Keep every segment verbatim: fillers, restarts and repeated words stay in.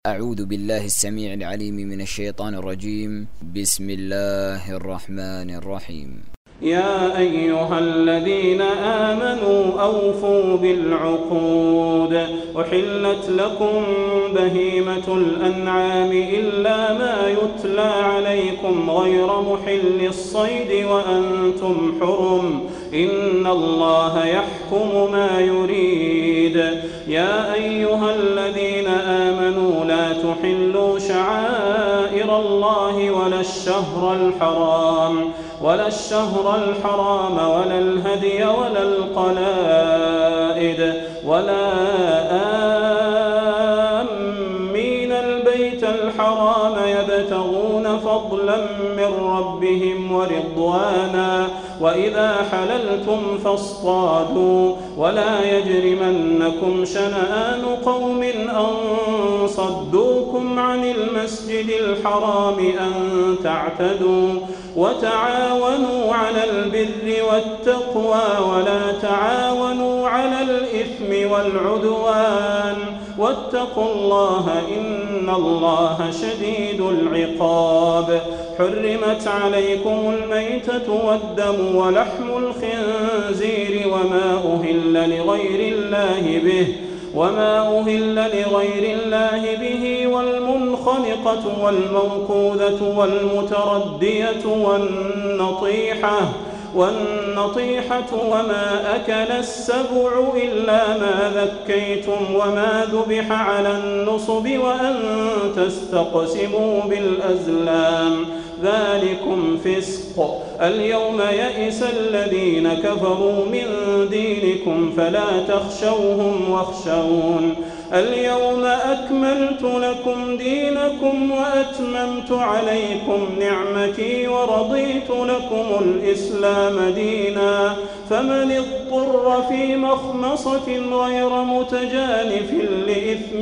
أعوذ بالله السميع العليم من الشيطان الرجيم. بسم الله الرحمن الرحيم. يا أيها الذين آمنوا أوفوا بالعقود. أحلت لكم بهيمة الأنعام إلا ما يتلى عليكم غير محل الصيد وأنتم حرم، إن الله يحكم ما يريد. يا أيها الذين آمنوا لا تحلوا شعائر الله ولا الشهر الحرام ولا الشهر الحرام ولا الهدي ولا القلائد ولا آمين البيت الحرام يبتغون فضلا من ربهم ورضوانا، وإذا حللتم فاصطادوا، ولا يجرمنكم شنآن قوم أن صدوكم عن المسجد الحرام أن تعتدوا، وتعاونوا على البر والتقوى ولا تعاونوا على الإثم والعدوان، واتقوا الله إن الله شديد العقاب. حرمت عليكم الميتة والدم ولحم الخنزير وما أهل لغير الله به وما أهل لغير الله به والمنخنقة والموقوذة والمتردية والنطيحة والنطيحة وما أكل السبع إلا ما ذكيتم وما ذبح على النصب وأن تستقسموا بالأزلام، ذلكم فسق. اليوم يئس الذين كفروا من دينكم فلا تخشوهم واخشون. اليوم أكملت لكم دينكم وأتممت عليكم نعمتي ورضيت لكم الإسلام دينا، فمن اضطر في مخمصة غير متجانف لإثم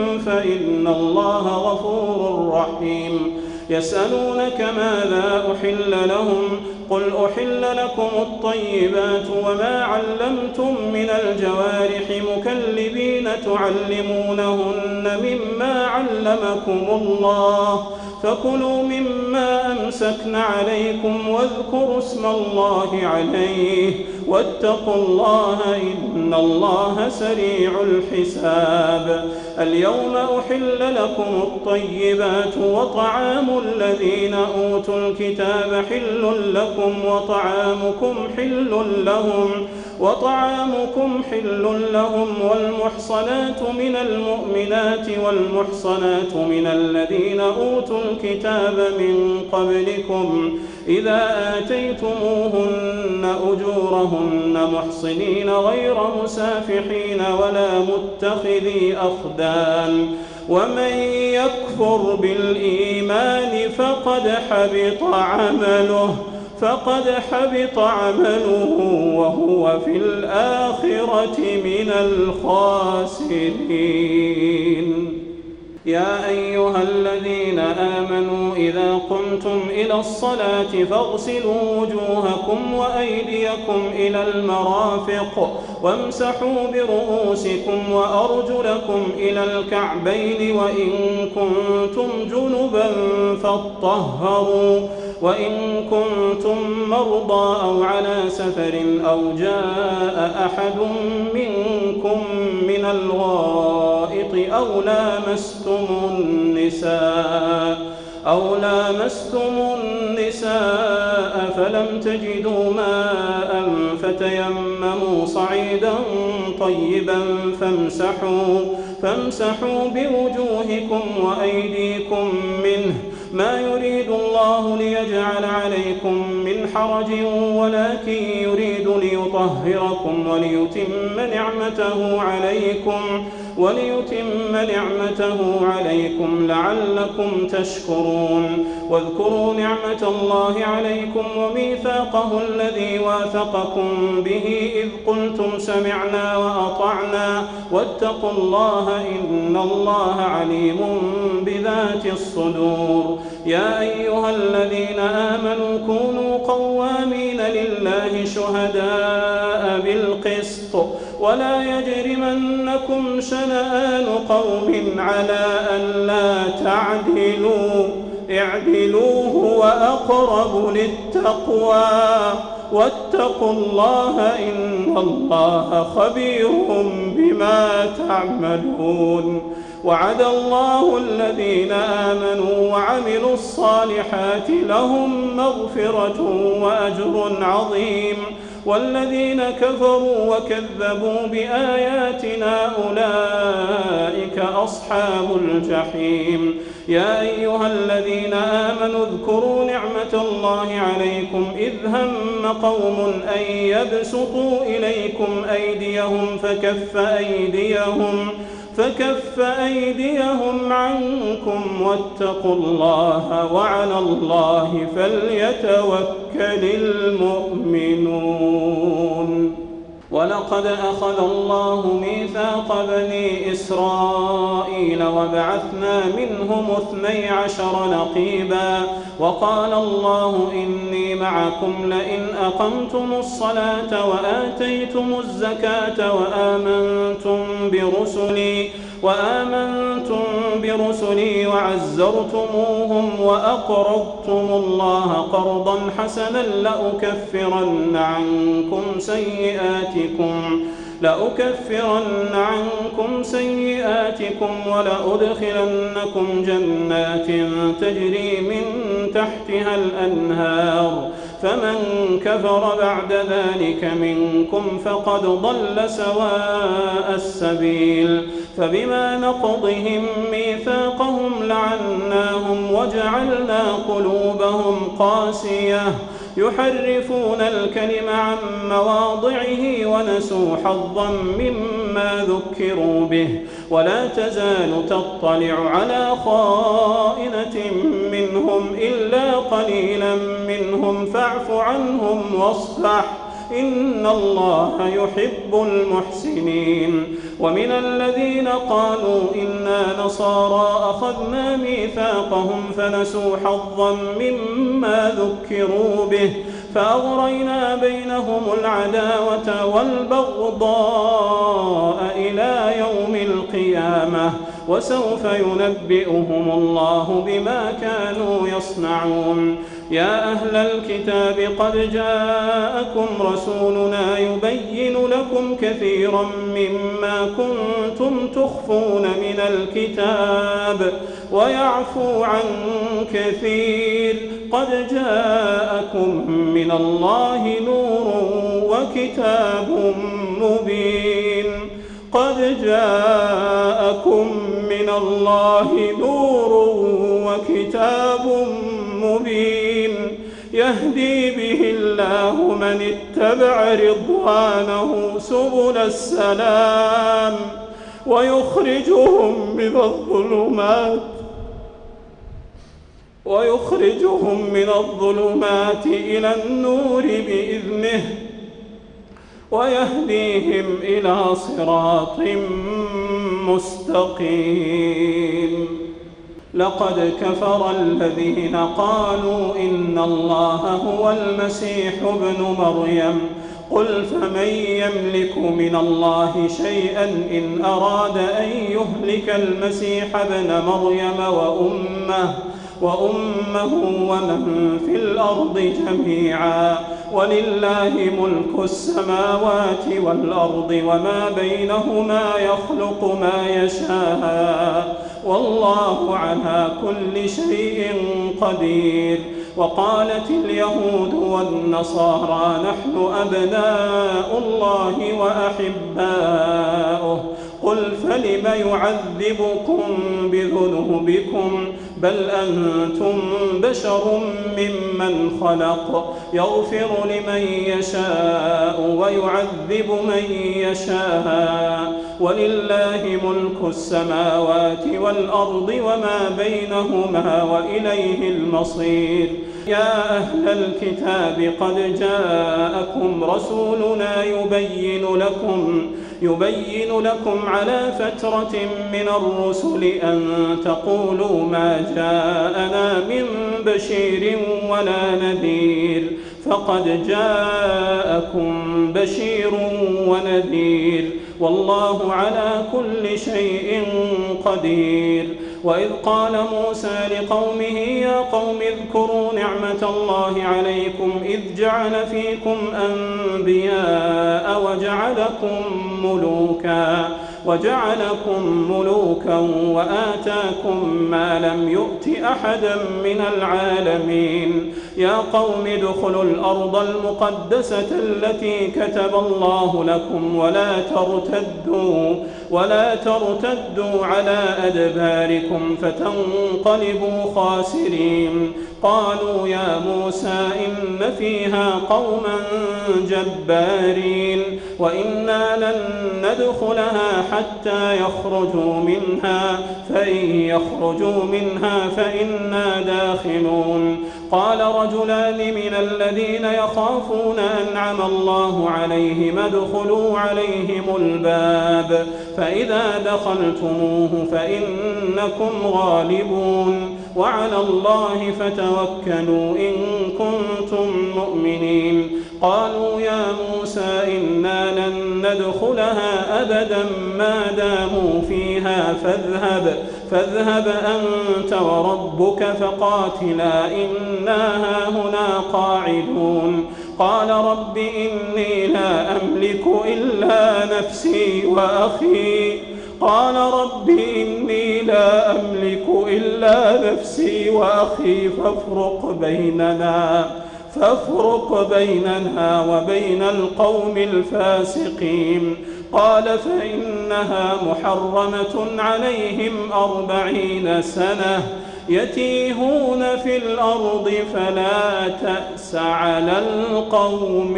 فإن الله غفور رحيم. يسألونك ماذا أحل لهم؟ قل أحل لكم الطيبات وما علمتم من الجوارح مكلبين تعلمونهن مما علمكم الله، فكلوا مما أمسكن عليكم واذكروا اسم الله عليه واتقوا الله إن الله سريع الحساب. اليوم أحل لكم الطيبات وطعام الذين أوتوا الكتاب حل لكم وطعامكم حل لهم وطعامكم حل لهم والمحصنات من المؤمنات والمحصنات من الذين أوتوا الكتاب من قبلكم إذا آتيتموهن أجورهن محصنين غير مسافحين ولا متخذي أخدان، ومن يكفر بالإيمان فقد حبط عمله فقد حبط عمله وهو في الآخرة من الخاسرين. يا أيها الذين آمنوا إذا قمتم إلى الصلاة فاغسلوا وجوهكم وأيديكم إلى المرافق وامسحوا برؤوسكم وأرجلكم إلى الكعبين، وإن كنتم جنبا فاطهروا، وإن كنتم مرضى أو على سفر أو جاء أحد منكم من الغائط أو لامستم النساء أو لامستم النساء فلم تجدوا ماء فتيمموا صعيدا طيبا فامسحوا فامسحوا بوجوهكم وأيديكم منه، ما يريد الله ليجعل عليكم من حرج ولكن يريد ليطهركم وليتم نعمته عليكم وليتم نعمته عليكم لعلكم تشكرون. واذكروا نعمة الله عليكم وميثاقه الذي واثقكم به إذ قلتم سمعنا وأطعنا واتقوا الله إن الله عليم بذات الصدور. يا أيها الذين آمنوا كونوا قوامين لله شهداء بالقسط ولا يجرمنكم شنآن قوم على ألا تعدلوا اعدلوا هو أقرب للتقوى واتقوا الله إن الله خبير بما تعملون. وعد الله الذين آمنوا وعملوا الصالحات لهم مغفرة وأجر عظيم، والذين كفروا وكذبوا بآياتنا أولئك أصحاب الجحيم. يا أيها الذين آمنوا اذكروا نعمة الله عليكم إذ هم قوم أن يبسطوا إليكم أيديهم فكف أيديهم فكف أيديهم عنكم واتقوا الله وعلى الله فليتوكل المؤمنون. ولقد أخذ الله ميثاق بني إسرائيل وبعثنا منهم اثني عشر نقيبا وقال الله إني معكم لئن أقمتم الصلاة وآتيتم الزكاة وآمنتم برسلي وآمنتم برسلي وعزرتموهم وأقرضتم الله قرضا حسنا لأكفرن عنكم سيئاتكم لأكفرن عنكم سيئاتكم ولأدخلنكم جنات تجري من تحتها الأنهار فمن كفر بعد ذلك منكم فقد ضل سواء السبيل. فبما نقضهم ميثاقهم لعناهم وجعلنا قلوبهم قاسية يحرفون الكلم عن مواضعه ونسوا حظا مما ذكروا به ولا تزال تطلع على خائنة منهم إلا قليلا منهم فاعف عنهم واصفح إن الله يحب المحسنين. ومن الذين قالوا إنا نصارى أخذنا ميثاقهم فنسوا حظا مما ذكروا به فأغرينا بينهم العداوة والبغضاء إلى يوم القيامة وسوف ينبئهم الله بما كانوا يصنعون. يا أهل الكتاب قد جاءكم رسولنا يبين لكم كثيرا مما كنتم تخفون من الكتاب ويعفو عن كثير قد جاءكم من الله نور وكتاب مبين قد جاءكم من الله نور وكتاب مبين يهدي به الله من اتبع رضوانه سبل السلام ويخرجهم من الظلمات ويخرجهم من الظلمات إلى النور بإذنه ويهديهم إلى صراط مستقيم. لقد كفر الذين قالوا إن الله هو المسيح ابن مريم قل فمن يملك من الله شيئا إن أراد أن يهلك المسيح ابن مريم وأمه وأمه ومن في الأرض جميعا ولله ملك السماوات والأرض وما بينهما يخلق ما يشاء والله على كل شيء قدير. وقالت اليهود والنصارى نحن أبناء الله وأحباؤه قل فلم يعذبكم بذنوبكم بل أنتم بشر ممن خلق يغفر لمن يشاء ويعذب من يشاء ولله ملك السماوات والأرض وما بينهما وإليه المصير. يا أهل الكتاب قد جاءكم رسولنا يبين لكم يبين لكم على فترة من الرسل أن تقولوا ما جاءنا من بشير ولا نذير فقد جاءكم بشير ونذير والله على كل شيء قدير. وإذ قال موسى لقومه يا قوم اذكروا نعمة الله عليكم إذ جعل فيكم أنبياء وجعلكم ملوكا وجعلكم ملوكا وآتاكم ما لم يؤت أحدا من العالمين. يا قوم ادخلوا الأرض المقدسة التي كتب الله لكم ولا ترتدوا ولا ترتدوا على أدباركم فتنقلبوا خاسرين. قالوا يا موسى إن فيها قوما جبارين وإنا لن ندخلها حتى يخرجوا منها فإن يخرجوا منها فإنا داخلون. قال رجلان من الذين يخافون أنعم الله عليهم ادخلوا عليهم الباب فإذا دخلتموه فإنكم غالبون وعلى الله فتوكلوا إن كنتم مؤمنين. قالوا يا موسى إنا لن ندخلها أبدا ما داموا فيها فاذهب فاذهب أنت وربك فقاتلا إنا هاهنا قاعدون. قال رب إني لا أملك إلا نفسي وأخي قال رب إني لا أملك إلا نفسي وأخي فافرق بيننا فافرق بيننا وبين القوم الفاسقين. قال فإنها محرمة عليهم أربعين سنة يتيهون في الأرض فلا تأس على القوم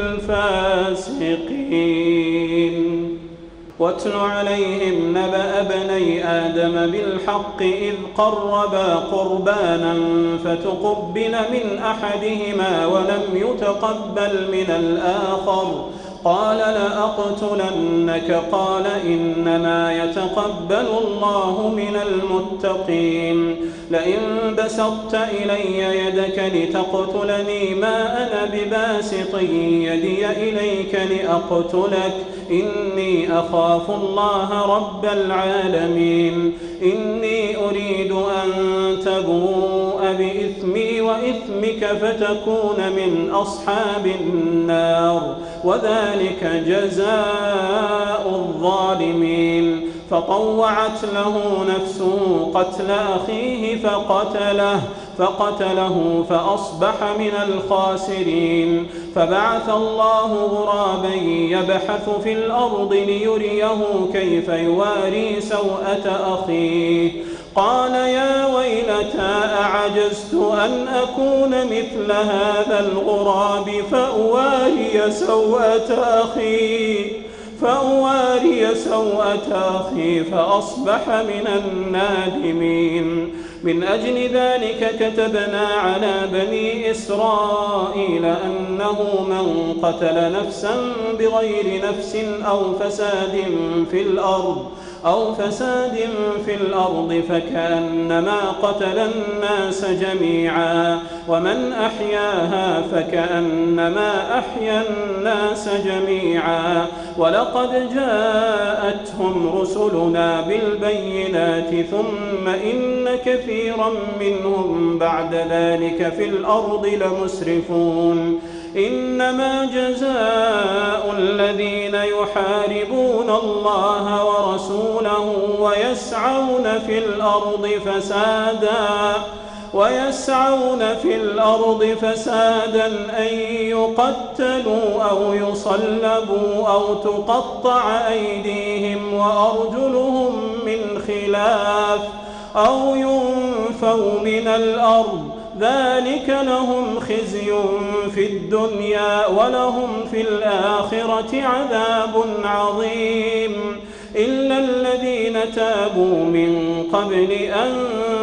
الفاسقين. واتل عليهم نبأ بني آدم بالحق إذ قربا قربانا فتقبل من أحدهما ولم يتقبل من الآخر قال لأقتلنك قال إنما يتقبل الله من المتقين. لئن بسطت إلي يدك لتقتلني ما أنا بباسط يدي إليك لأقتلك إني أخاف الله رب العالمين. إني أريد أن تبوء بإثمي وإثمك فتكون من أصحاب النار وذلك جزاء الظالمين. فطوعت له نفسه قتل أخيه فقتله فقتله فأصبح من الخاسرين. فبعث الله غرابا يبحث في الأرض ليريه كيف يواري سوءة أخيه قال يا ويلتى أعجزت أن أكون مثل هذا الغراب فأواري سوءة أخي فأواري سوءة أخي فأصبح من النادمين. من أجل ذلك كتبنا على بني إسرائيل أنه من قتل نفسا بغير نفس أو فساد في الأرض أو فساد في الأرض فكأنما قتل الناس جميعا ومن أحياها فكأنما أحيا الناس جميعا. ولقد جاءتهم رسلنا بالبينات ثم إن كثيرا منهم بعد ذلك في الأرض لمسرفون. إنما جزاء الذين يحاربون الله ورسوله ويسعون في الأرض فسادا ويسعون في الأرض فسادا أن يقتلوا أو يصلبوا أو تقطع أيديهم وأرجلهم من خلاف أو ينفوا من الأرض ذلك لهم خزي في الدنيا ولهم في الآخرة عذاب عظيم. إلا الذين تابوا من قبل أن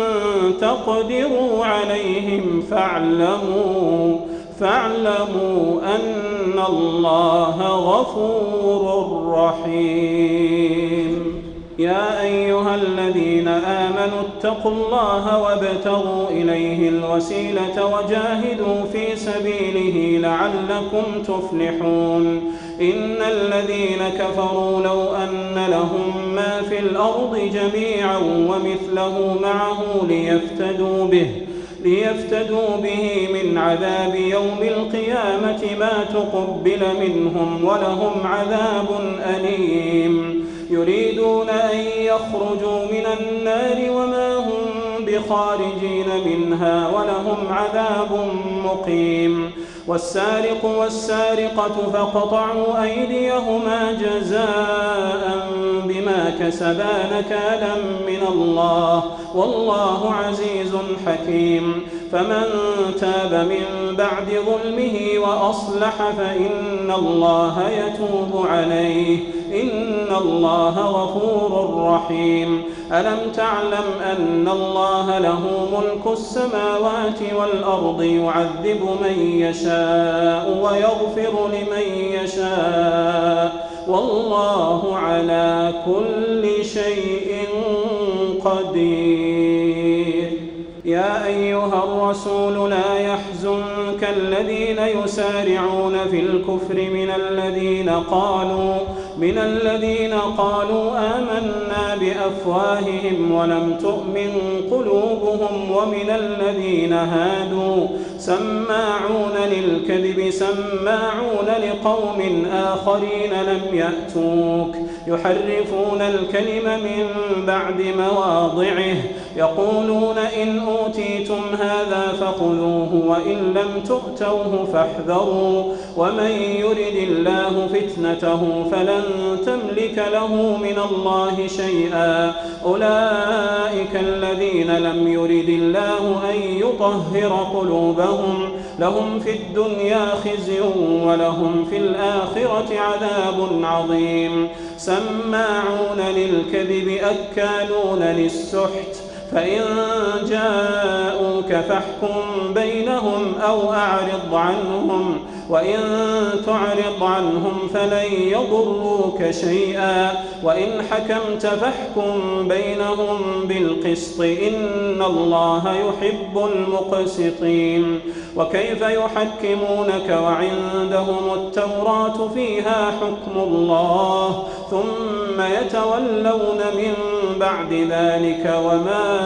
تقدروا عليهم فاعلموا فاعلموا أن الله غفور رحيم. يا أيها الذين آمنوا اتقوا الله وابتغوا إليه الوسيلة وجاهدوا في سبيله لعلكم تفلحون إن الذين كفروا لو أن لهم ما في الأرض جميعا ومثله معه ليفتدوا به ليفتدوا به من عذاب يوم القيامة ما تقبل منهم ولهم عذاب أليم يريدون أن يخرجوا من النار وما هم بخارجين منها ولهم عذاب مقيم والسارق والسارقة فاقطعوا أيديهما جزاء بما كسبا نكالا من الله والله عزيز حكيم فمن تاب من بعد ظلمه وأصلح فإن الله يتوب عليه إن الله غفور رحيم ألم تعلم أن الله له ملك السماوات والأرض يعذب من يشاء ويغفر لمن يشاء والله على كل شيء قدير يا أيها الرسول لا يحزنك الذين يسارعون في الكفر من الذين قالوا من الذين قالوا آمنا بأفواههم ولم تؤمن قلوبهم ومن الذين هادوا سماعون للكذب سماعون لقوم آخرين لم يأتوك يحرفون الكلم من بعد مواضعه يقولون إن أوتيتم هذا فخذوه وإن لم تؤتوه فاحذروا ومن يرد الله فتنته فلن تملك له من الله شيئا أولئك الذين لم يرد الله أن يطهر قلوبهم لهم في الدنيا خزي ولهم في الآخرة عذاب عظيم سماعون للكذب أكالون للسحت فإن جاءوك فاحكم بينهم أو أعرض عنهم وإن تعرض عنهم فلن يضروك شيئا وإن حكمت فاحكم بينهم بالقسط إن الله يحب المقسطين وكيف يحكمونك وعندهم التوراة فيها حكم الله ثم يتولون من بعد ذلك وما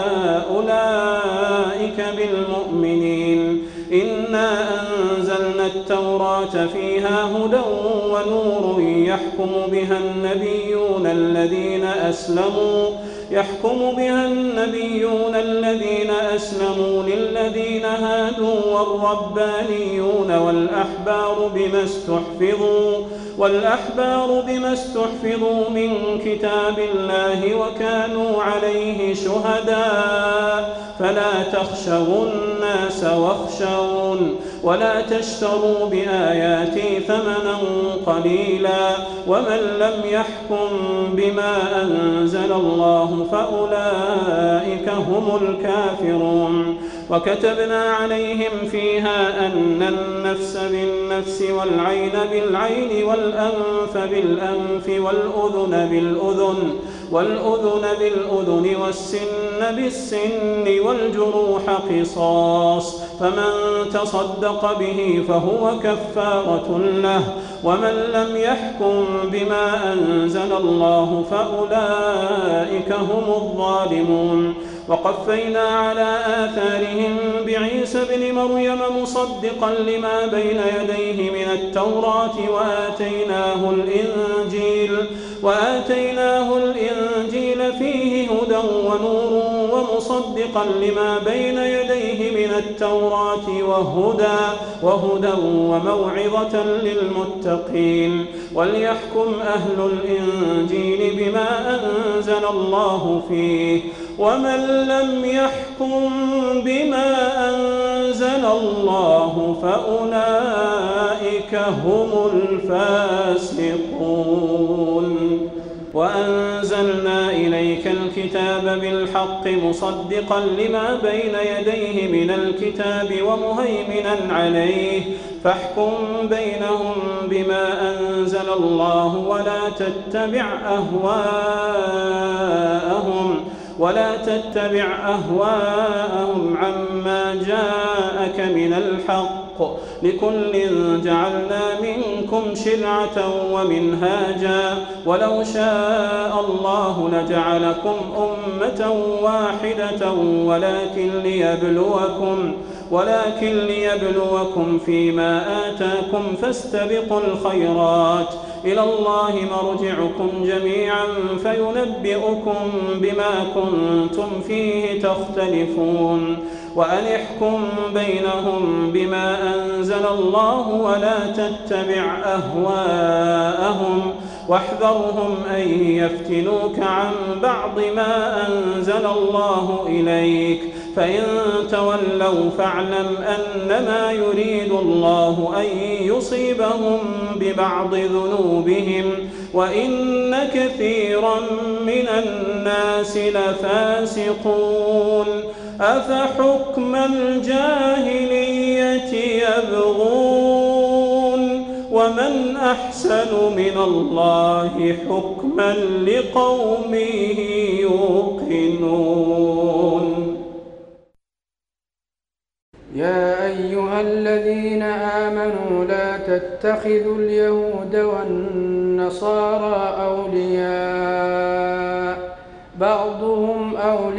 أولئك بالمؤمنين إنا أنزلنا التوراة فيها هدى ونور يحكم بها النبيون الذين أسلموا يحكم بها النبيون الذين أسلموا للذين هادوا والربانيون والأحبار بما استحفظوا والأحبار بما استحفظوا من كتاب الله وكانوا عليه شهداء فلا تخشوا الناس واخشون ولا تشتروا بآياتي ثمنا قليلا ومن لم يحكم بما أنزل الله فأولئك هم الكافرون وكتبنا عليهم فيها أن النفس بالنفس والعين بالعين والأنف بالأنف والأذن بالأذن والأذن بالأذن والسن بالسن والجروح قصاص فمن تصدق به فهو كفارة له ومن لم يحكم بما أنزل الله فأولئك هم الظالمون وقفينا على آثارهم بعيسى ابن مريم مصدقا لما بين يديه من التوراة وآتيناه الإنجيل وآتيناه الإنجيل فيه هدى ونور ومصدقا لما بين يديه من التوراة وهدى وهدى وموعظة للمتقين وليحكم أهل الإنجيل بما أنزل الله فيه ومن لم يحكم بما أنزل الله فأولئك هم الفاسقون وأنزلنا إليك الكتاب بالحق مصدقا لما بين يديه من الكتاب ومهيمنا عليه فاحكم بينهم بما أنزل الله ولا تتبع أهواءهم ولا تتبع أهواءهم عما جاءك من الحق لكل جعلنا منكم شرعة ومنهاجا ولو شاء الله لجعلكم أمة واحدة ولكن ليبلوكم ولكن ليبلوكم فيما آتاكم فاستبقوا الخيرات إلى الله مرجعكم جميعا فينبئكم بما كنتم فيه تختلفون وأن احكم بينهم بما أنزل الله ولا تتبع أهواءهم واحذرهم أن يفتنوك عن بعض ما أنزل الله إليك فإن تولوا فاعلم أنما يريد الله أن يصيبهم ببعض ذنوبهم وإن كثيرا من الناس لفاسقون أفحكم الجاهلية يبغون ومن أحسن من الله حكما لقوم يوقنون. يا أيها الذين آمنوا لا تتخذوا اليهود والنصارى أولياء بعضهم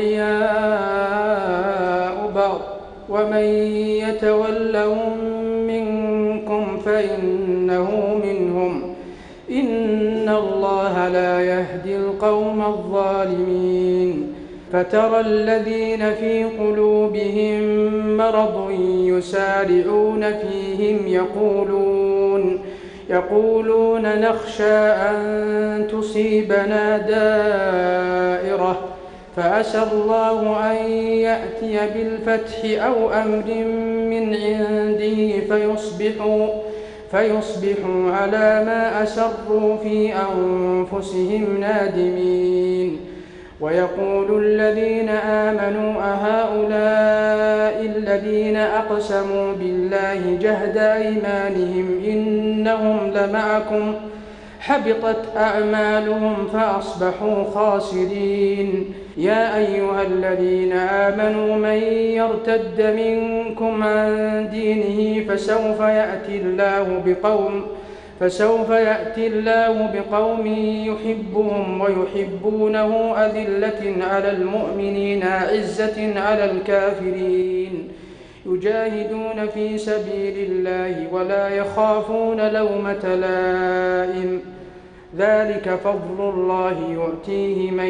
أولياء بعض ومن يتولهم منكم فإنه منهم إن الله لا يهدي القوم الظالمين. فترى الذين في قلوبهم مرض يسارعون فيهم يقولون يقولون نخشى أن تصيبنا دائرة فعسى الله أن يأتي بالفتح أو أمر من عنده فيصبحوا فيصبحوا على ما أسروا في أنفسهم نادمين. ويقول الذين آمنوا أهؤلاء الذين أقسموا بالله جهد أيمانهم إنهم لمعكم حبطت أعمالهم فأصبحوا خاسرين. يا أيها الذين آمنوا من يرتد منكم عن دينه فسوف يأتي الله بقوم فسوف يأتي الله بقوم يحبهم ويحبونه أذلة على المؤمنين أعزة على الكافرين يجاهدون في سبيل الله ولا يخافون لومة لائم ذلك فضل الله يؤتيه من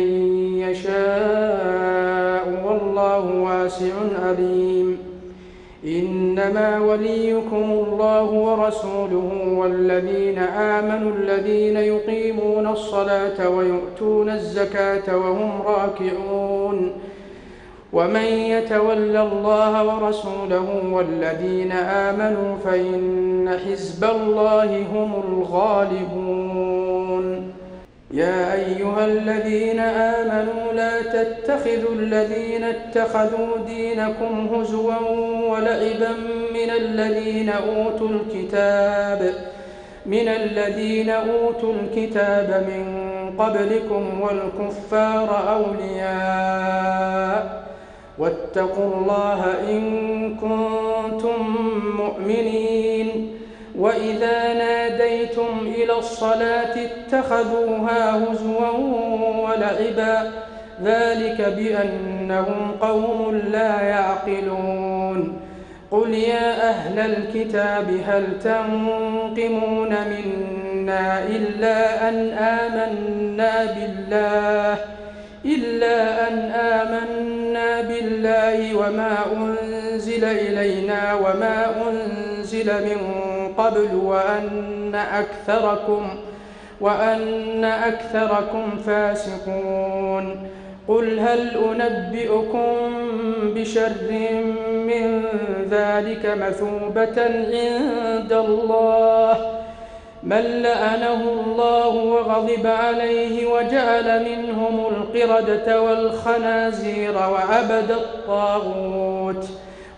يشاء والله واسع عليم. إنما وليكم الله ورسوله والذين آمنوا الذين يقيمون الصلاة ويؤتون الزكاة وهم راكعون ومن يتول الله ورسوله والذين آمنوا فإن حزب الله هم الغالبون. يا أيها الذين آمنوا لا تتخذوا الذين اتخذوا دينكم هزوا ولعبا من الذين أوتوا الكتاب من الذين أوتوا الكتاب من قبلكم والكفار أولياء واتقوا الله إن كنتم مؤمنين. وإذا ناديتم إلى الصلاة اتخذوها هزوا ولعبا ذلك بأنهم قوم لا يعقلون. قل يا أهل الكتاب هل تنقمون منا إلا أن آمنا بالله إلا أن آمنا بالله وما أنزل إلينا وما أنزل من قبل وأن أكثركم وأن أكثركم فاسقون. قل هل أنبئكم بشر من ذلك مثوبة عند الله من لعنه الله وغضب عليه وجعل منهم القردة والخنازير وعبد الطاغوت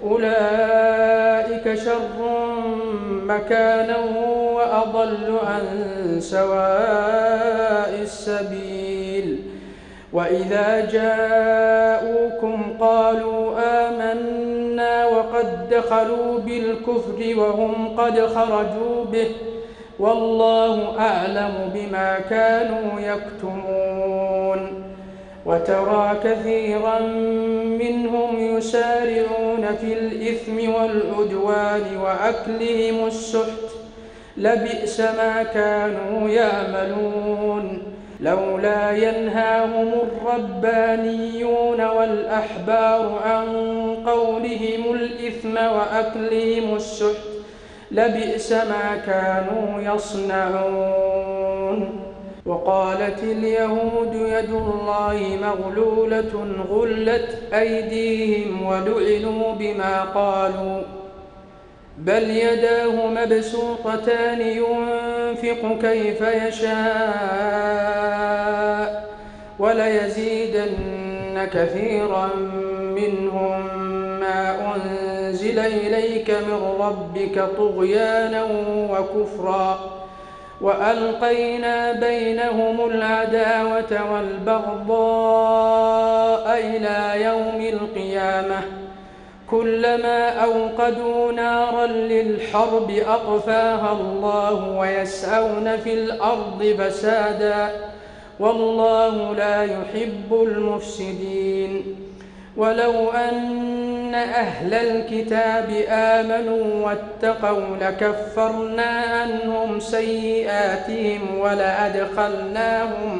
أولئك شر مكانا وأضل عن سواء السبيل. وإذا جاءوكم قالوا آمنا وقد دخلوا بالكفر وهم قد خرجوا به والله أعلم بما كانوا يكتمون. وترى كثيرا منهم يسارعون في الإثم والعدوان وأكلهم السحت لبئس ما كانوا يعملون. لولا ينهاهم الربانيون والأحبار عن قولهم الإثم وأكلهم السحت لبئس ما كانوا يصنعون. وقالت اليهود يد الله مغلولة غلت أيديهم ولعنوا بما قالوا بل يداه مبسوطتان ينفق كيف يشاء وليزيدن كثيرا منهم ما أنزل إليك من ربك طغيانا وكفرا وألقينا بينهم العداوة والبغضاء إلى يوم القيامة كلما أوقدوا نارا للحرب أطفاها الله ويسعون في الأرض فسادا والله لا يحب المفسدين. ولو أن أهل الكتاب آمنوا واتقوا لكفرنا عنهم سيئاتهم ولأدخلناهم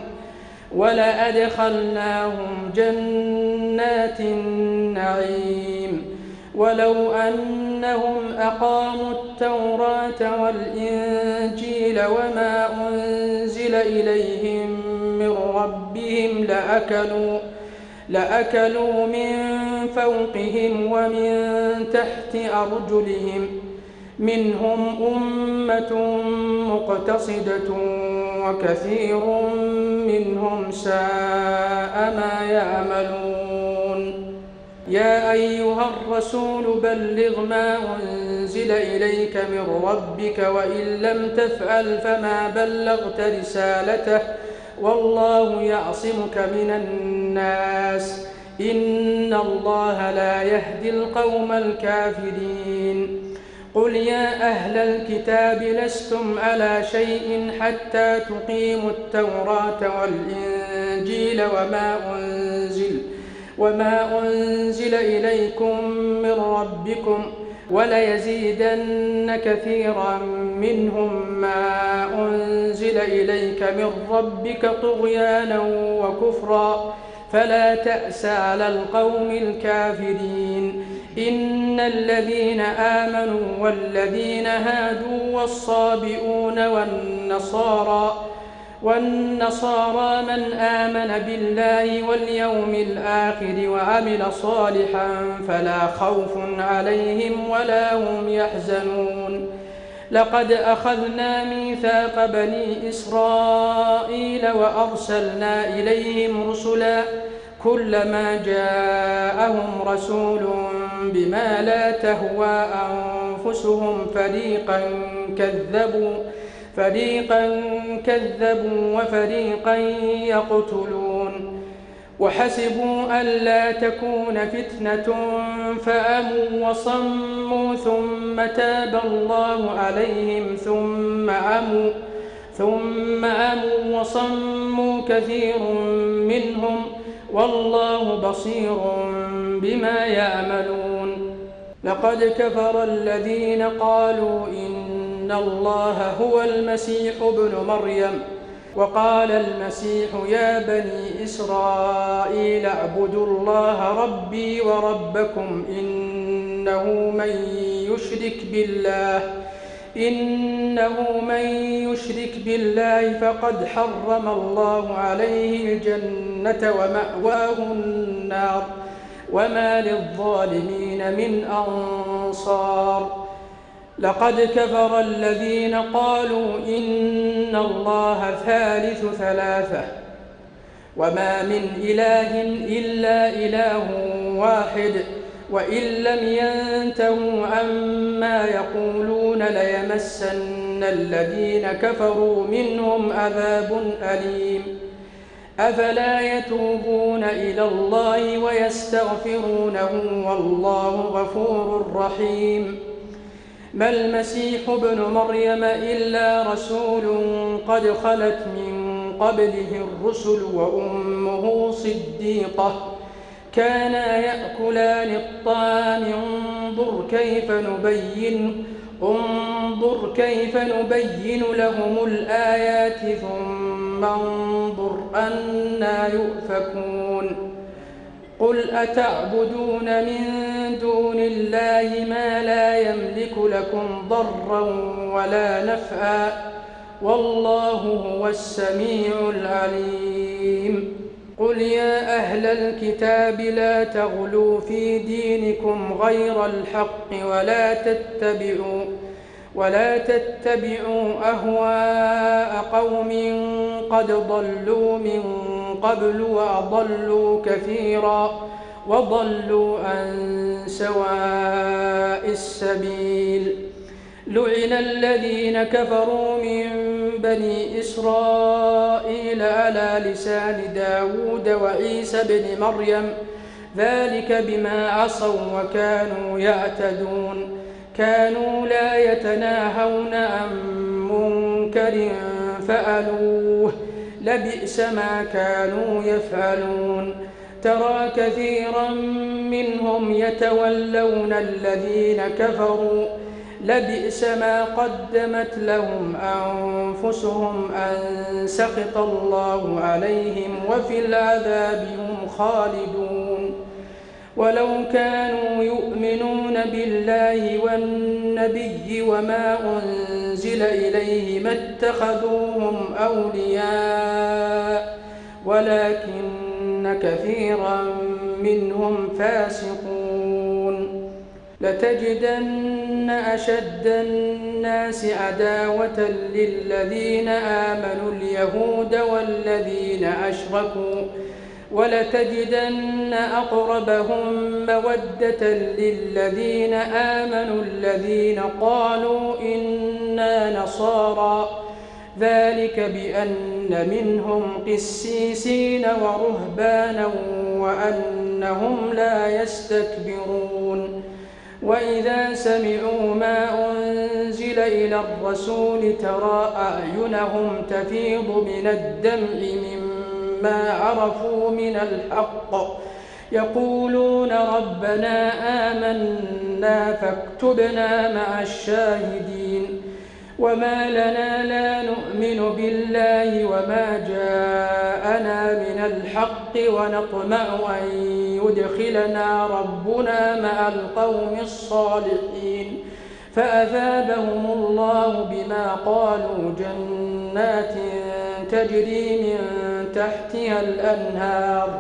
ولأدخلناهم جنات النعيم. ولو أنهم أقاموا التوراة والإنجيل وما أنزل إليهم من ربهم لأكلوا لأكلوا من فوقهم ومن تحت أرجلهم منهم أمة مقتصدة وكثير منهم ساء ما يعملون. يا أيها الرسول بلغ ما أنزل إليك من ربك وإن لم تفعل فما بلغت رسالته والله يعصمك من الناس إن الله لا يهدي القوم الكافرين. قل يا أهل الكتاب لستم على شيء حتى تقيموا التوراة والإنجيل وما أنزل وما أنزل إليكم من ربكم وليزيدن كثيرا منهم ما أنزل إليك من ربك طغيانا وكفرا فلا تأس على القوم الكافرين. إن الذين آمنوا والذين هادوا والصابئون والنصارى والنصارى من آمن بالله واليوم الآخر وعمل صالحا فلا خوف عليهم ولا هم يحزنون. لقد أخذنا ميثاق بني إسرائيل وأرسلنا إليهم رسلا كلما جاءهم رسول بما لا تهوى أنفسهم فريقا كذبوا فريقا كذبوا وفريقا يقتلون. وحسبوا ألا تكون فتنة فأموا وصموا ثم تاب الله عليهم ثم عموا ثم عموا وصموا كثير منهم والله بصير بما يعملون. لقد كفر الذين قالوا إن الله هو المسيح ابن مريم وقال المسيح يا بني إسرائيل اعبدوا الله ربي وربكم إنه من يشرك بالله إنه من يشرك بالله فقد حرم الله عليه الجنة ومأواه النار وما للظالمين من أنصار. لقد كفر الذين قالوا إن الله ثالث ثلاثة وما من إله إلا إله واحد وإن لم ينتهوا عما يقولون ليمسن الذين كفروا منهم عذاب أليم أفلا يتوبون إلى الله ويستغفرونه والله غفور رحيم ما المسيح ابن مريم إلا رسول قد خلت من قبله الرسل وأمه صديقة كانا يأكلان الطعام انظر كيف نبين انظر كيف نبين لهم الآيات ثم انظر أنى يؤفكون قل أتعبدون من دون الله ما لا يملك لكم ضرا ولا نفعا والله هو السميع العليم قل يا أهل الكتاب لا تغلوا في دينكم غير الحق ولا تتبعوا ولا تتبعوا أهواء قوم قد ضلوا من قبل وأضلوا كثيرا وضلوا عن سواء السبيل لعن الذين كفروا من بني إسرائيل على لسان داود وعيسى بن مريم ذلك بما عصوا وكانوا يعتدون كانوا لا يتناهون عن منكر فعلوه لبئس ما كانوا يفعلون ترى كثيرا منهم يتولون الذين كفروا لبئس ما قدمت لهم أنفسهم أن سخط الله عليهم وفي العذاب هم خالدون ولو كانوا يؤمنون بالله والنبي وما أنزل إليه ما اتخذوهم أولياء ولكن كثيرا منهم فاسقون لتجدن أشد الناس عداوة للذين آمنوا اليهود والذين أشركوا ولتجدن أقربهم مودة للذين آمنوا الذين قالوا إنا نصارى ذلك بأن منهم قسيسين ورهبانا وأنهم لا يستكبرون وإذا سمعوا ما أنزل إلى الرسول ترى أعينهم تفيض من الدمع مما عرفوا من الحق يقولون ربنا آمنا فاكتبنا مع الشاهدين وما لنا لا نؤمن بالله وما جاءنا من الحق ونطمع أن يدخلنا ربنا مع القوم الصالحين فأثابهم الله بما قالوا جنات تجري من تحتها الأنهار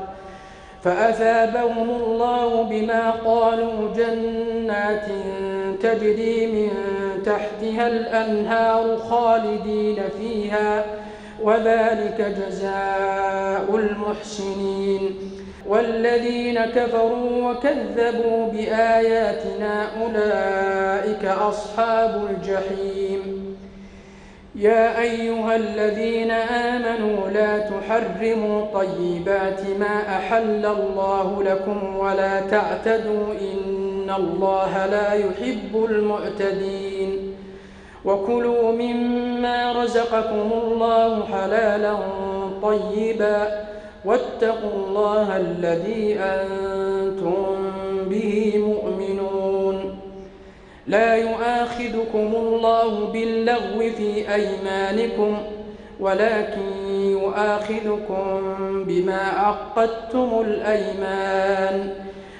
فأثابهم الله بما قالوا جنات تجري من تحتها الأنهار خالدين فيها وذلك جزاء المحسنين والذين كفروا وكذبوا بآياتنا أولئك أصحاب الجحيم يا أيها الذين آمنوا لا تحرموا طيبات ما أحل الله لكم ولا تعتدوا إن الله لا يحب المعتدين وكلوا مما رزقكم الله حلالا طيبا واتقوا الله الذي أنتم به مؤمنون لا يؤاخذكم الله باللغو في أيمانكم ولكن يؤاخذكم بما عقدتم الأيمان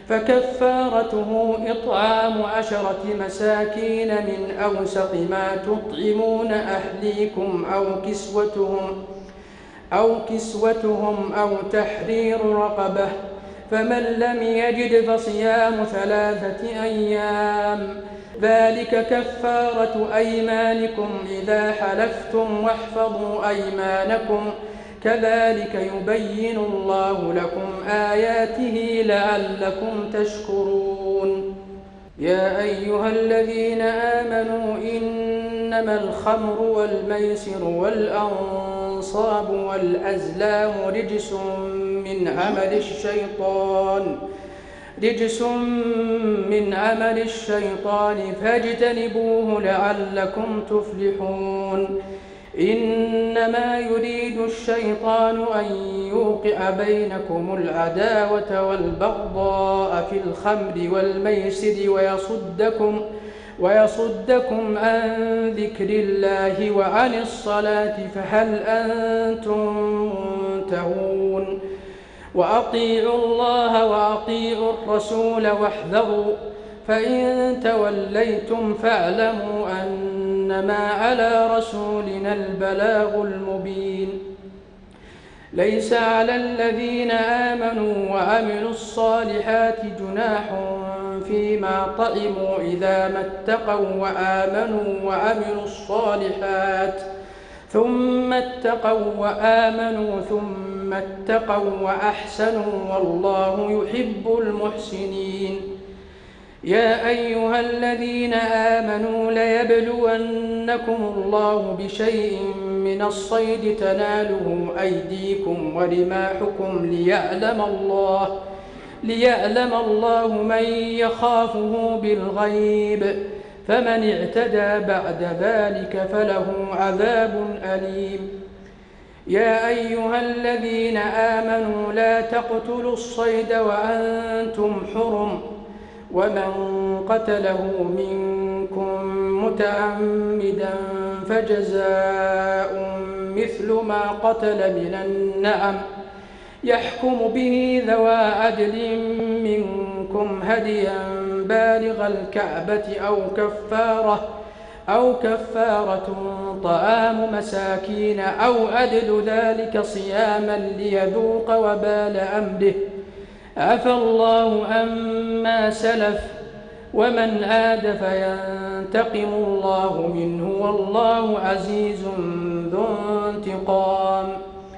فكفارته إطعام عشرة مساكين من أوسط ما تطعمون أهليكم أو كسوتهم أو كسوتهم أو تحرير رقبة فمن لم يجد فصيام ثلاثة أيام ذلك كفارة أيمانكم إذا حلفتم واحفظوا أيمانكم كذلك يبين الله لكم آياته لعلكم تشكرون. يا أيها الذين آمنوا إنما الخمر والميسر والأنصاب والأزلام رجس من عمل الشيطان رجس من عمل الشيطان فاجتنبوه لعلكم تفلحون. إنما يريد الشيطان أن يوقع بينكم العداوة والبغضاء في الخمر والميسر ويصدكم ويصدكم عن ذكر الله وعن الصلاة فهل أنتم منتهون. وأطيعوا الله وأطيعوا الرسول واحذروا فإن توليتم فاعلموا أنما على رسولنا البلاغ المبين. ليس على الذين آمنوا وعملوا الصالحات جناح فيما طعموا إذا ما اتقوا وآمنوا وعملوا الصالحات ثم اتقوا وآمنوا ثم اتقوا وأحسنوا والله يحب المحسنين. يا أيها الذين آمنوا ليبلونكم الله بشيء من الصيد تناله أيديكم ورماحكم ليعلم الله ليعلم الله من يخافه بالغيب فمن اعتدى بعد ذلك فله عذاب أليم. يا أيها الذين آمنوا لا تقتلوا الصيد وأنتم حرم ومن قتله منكم متعمدا فجزاء مثل ما قتل من النعم يحكم به ذوى عدل منكم هديا بالغ الكعبة أو كفارة أو كفارة طعام مساكين أو عدل ذلك صياما ليذوق وبال أمره عفى الله عما سلف ومن عاد فينتقم الله منه والله عزيز ذو انتقام.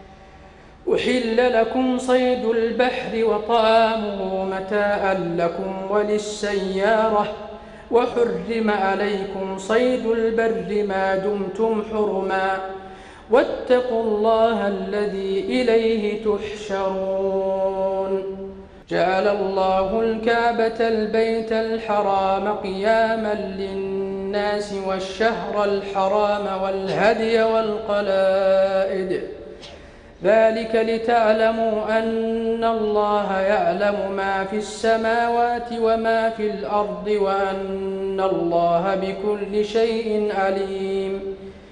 أحل لكم صيد البحر وطعامه متاعا لكم وللسيارة وحرم عليكم صيد البر ما دمتم حرما واتقوا الله الذي إليه تحشرون. جعل الله الكعبة البيت الحرام قياما للناس والشهر الحرام والهدي والقلائد ذلك لتعلموا أن الله يعلم ما في السماوات وما في الأرض وأن الله بكل شيء عليم.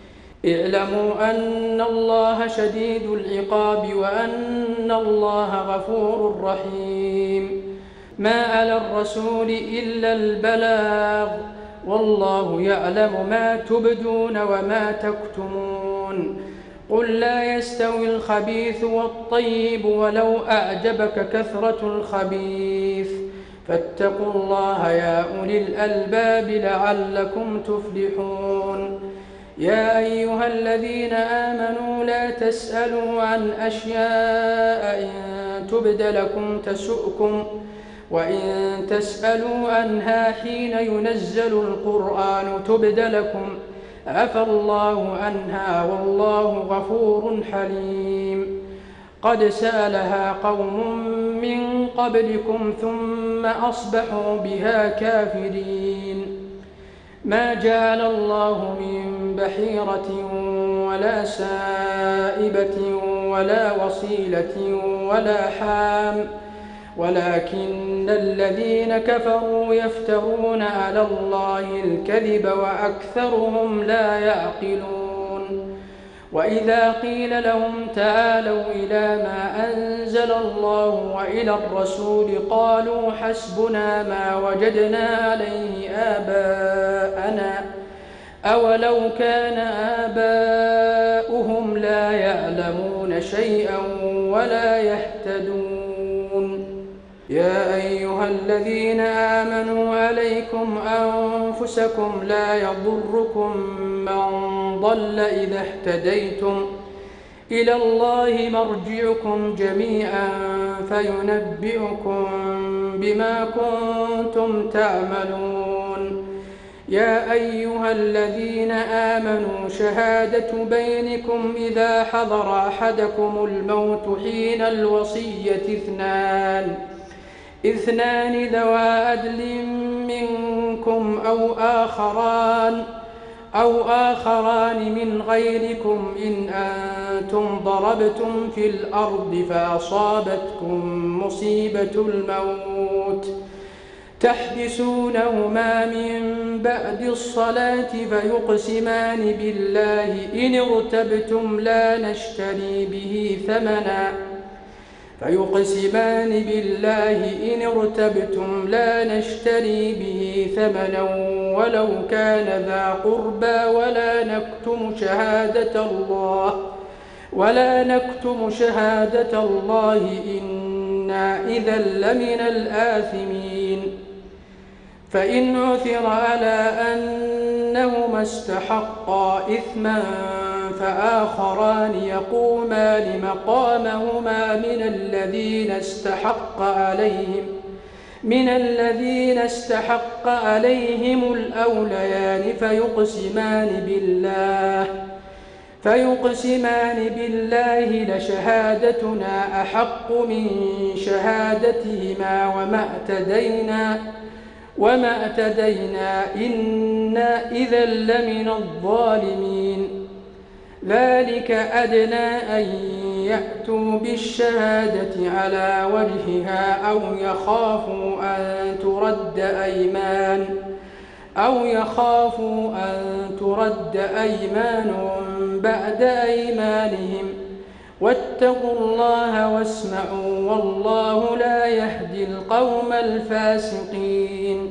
اعلموا أن الله شديد العقاب وأن الله غفور رحيم. ما على الرسول إلا البلاغ والله يعلم ما تبدون وما تكتمون. قل لا يستوي الخبيث والطيب ولو أعجبك كثرة الخبيث فاتقوا الله يا أولي الألباب لعلكم تفلحون. يا أيها الذين آمنوا لا تسألوا عن أشياء إن تبد لكم تسؤكم وإن تسألوا عنها حين ينزل القرآن تبد لكم عفى الله عنها والله غفور حليم. قد سألها قوم من قبلكم ثم أصبحوا بها كافرين. ما جعل الله من بحيرة ولا سائبة ولا وصيلة ولا حام ولكن الذين كفروا يفترون على الله الكذب وأكثرهم لا يعقلون. وإذا قيل لهم تعالوا إلى ما أنزل الله وإلى الرسول قالوا حسبنا ما وجدنا عليه آباءنا أولو كان آباؤهم لا يعلمون شيئا ولا يهتدون. يا أيها الذين آمنوا عليكم أنفسكم لا يضركم من ضل إذا اهتديتم إلى الله مرجعكم جميعا فينبئكم بما كنتم تعملون. يا أيها الذين آمنوا شهادة بينكم إذا حضر أحدكم الموت حين الوصية اثنان اثنان ذوى عدل منكم أو آخران أو آخران من غيركم إن أنتم ضربتم في الأرض فأصابتكم مصيبة الموت تحبسونهما من بعد الصلاة فيقسمان بالله إن ارتبتم لا نشتري به ثمنا فيقسمان بالله إن ارتبتم لا نشتري به ثمنا ولو كان ذا قربى ولا نكتم شهادة الله ولا نكتم شهادة الله إنا إذا لمن الآثمين. فإن عثر على أنهما استحقا إثما فآخران يقومان مقامهما من الذين استحق عليهم من الذين استحق عليهم الأوليان فيقسمان بالله فيقسمان بالله لشهادتنا أحق من شهادتهما وما اعتدينا وما اعتدينا إنا إذا لمن الظالمين. ذلك أدنى أن يأتوا بالشهادة على وجهها أو يخافوا أن ترد أيمان أو يخافوا أن ترد أيمان بعد أيمانهم واتقوا الله واسمعوا والله لا يهدي القوم الفاسقين.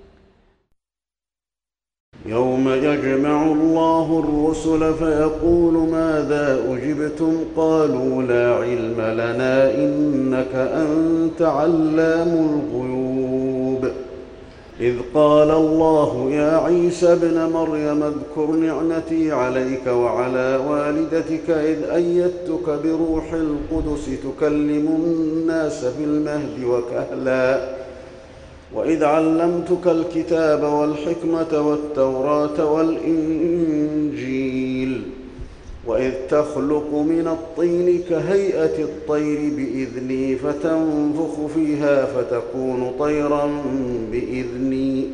يوم يجمع الله الرسل فيقول ماذا أجبتم قالوا لا علم لنا إنك أنت علام الغيوب. إذ قال الله يا عيسى ابن مريم اذكر نعمتي عليك وعلى والدتك إذ أيدتك بروح القدس تكلم الناس في المهد وكهلا وإذ علمتك الكتاب والحكمة والتوراة والإنجيل وإذ تخلق من الطين كهيئة الطير بإذني فتنفخ فيها فتكون طيرا بإذني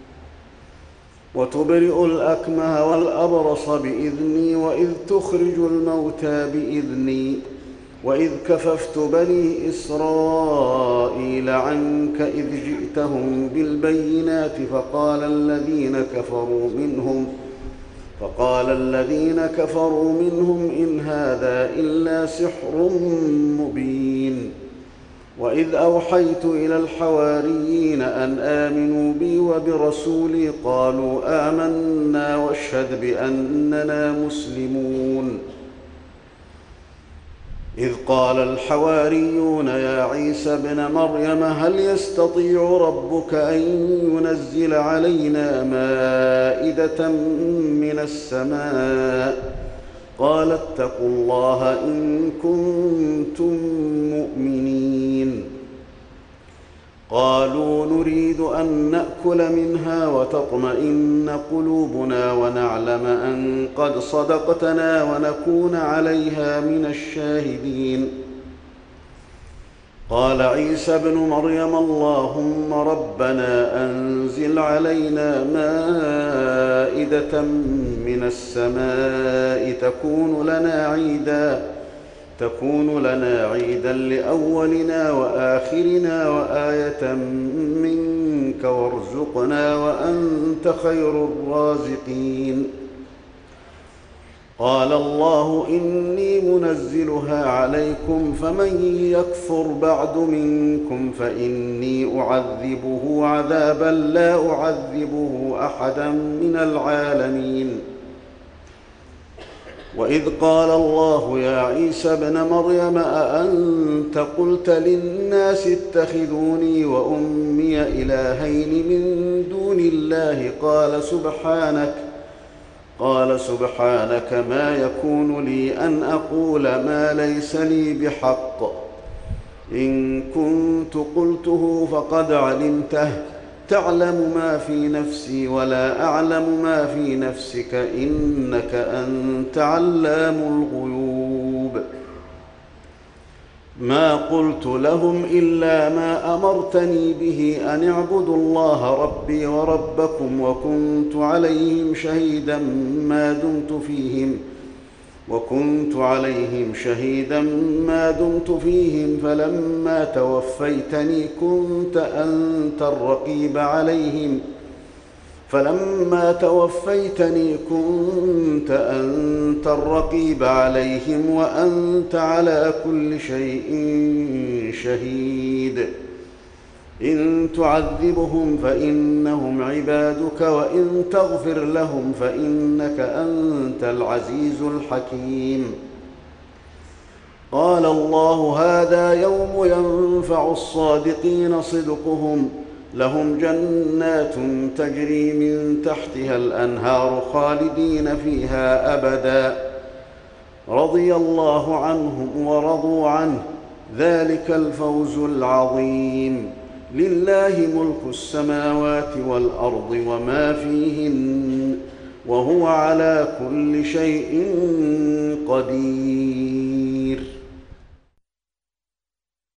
وتبرئ الأكمه والأبرص بإذني وإذ تخرج الموتى بإذني وإذ كففت بني إسرائيل عنك إذ جئتهم بالبينات فقال الذين كفروا منهم فقال الذين كفروا منهم إن هذا إلا سحر مبين. وإذ أوحيت إلى الحواريين أن آمنوا بي وبرسولي قالوا آمنا واشهد بأننا مسلمون. إذ قال الحواريون يا عيسى ابن مريم هل يستطيع ربك أن ينزل علينا مائدة من السماء قال اتقوا الله إن كنتم مؤمنين. قالوا نريد أن نأكل منها وتطمئن قلوبنا ونعلم أن قد صدقتنا ونكون عليها من الشاهدين. قال عيسى ابن مريم اللهم ربنا أنزل علينا مائدة من السماء تكون لنا عيداً تكون لنا عيدا لأولنا وآخرنا وآية منك وارزقنا وأنت خير الرازقين. قال الله إني منزلها عليكم فمن يكفر بعد منكم فإني أعذبه عذابا لا أعذبه أحدا من العالمين. وإذ قال الله يا عيسى ابن مريم أأنت قلت للناس اتخذوني وأمي إلهين من دون الله قال سبحانك قال سبحانك ما يكون لي أن أقول ما ليس لي بحق إن كنت قلته فقد علمته تعلم ما في نفسي ولا أعلم ما في نفسك إنك أنت علام الغيوب ما قلت لهم إلا ما أمرتني به أن اعبدوا الله ربي وربكم وكنت عليهم شهيدا ما دمت فيهم وكنت عليهم شهيدا ما دمت فيهم فلما توفيتني كنت أنت الرقيب عليهم فلما توفيتني كنت أنت الرقيب عليهم وأنت على كل شيء شهيد إن تعذبهم فإنهم عبادك وإن تغفر لهم فإنك أنت العزيز الحكيم قال الله هذا يوم ينفع الصادقين صدقهم لهم جنات تجري من تحتها الأنهار خالدين فيها أبدا رضي الله عنهم ورضوا عنه ذلك الفوز العظيم لله ملك السماوات والأرض وما فيهن وهو على كل شيء قدير